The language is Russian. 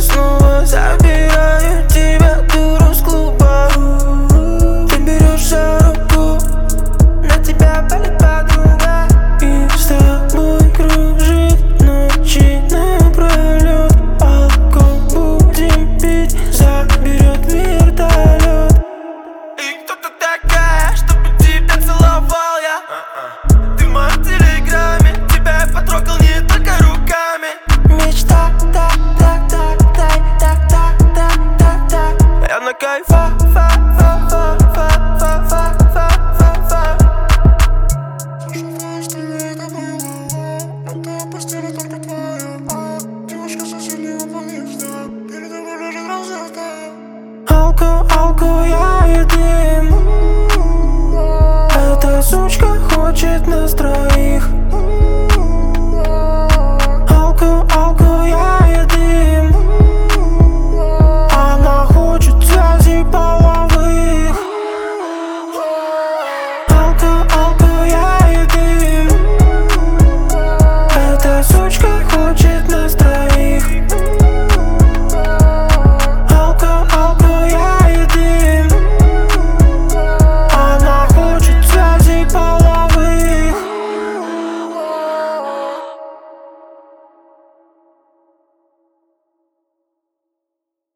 снова забираю тебя, дуру с клуба. Ты берешь за руку, на тебя палит подруга, и с тобой кружит ночи напролет. Алкоголь будем пить, заберет вертолет. И кто ты такая, чтобы тебя целовал я? Ты в моем телеграме, тебя я потрогал не только руками. Мечта, так, так, так, так, так, так, так, так, так. Я на кайфа, фа, фа, фа, фа, фа, фа, фа, фа, фа. Сожалею, что не это было, но та постель только твоя. Девушка соседнего подъезда, передо мной лежит разрыта. Алко, я и дым. Эта сучка хочет нас троих.